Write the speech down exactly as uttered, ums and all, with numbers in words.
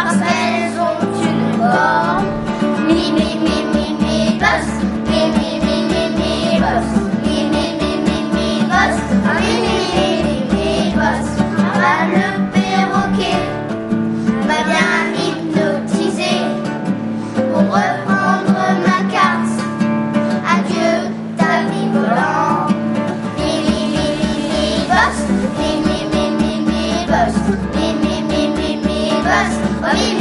parce qu'elles ont une borne. Mi, mi, mi, mi, mi, boss. Mi, mi, mi, mi, mi, boss. Mi, mi, mi, mi, mi, boss. Mi, mi, mi, mi, mi, boss. Ah, le perroquet m'a bien hypnotisé pour reprendre ma carte. Adieu, tapis volant. Mi, mi, mi, mi, mi, boss. Mi, mi, mi, mi, mi, boss. Mi, mi, mi, mi, mi, boss. Mi,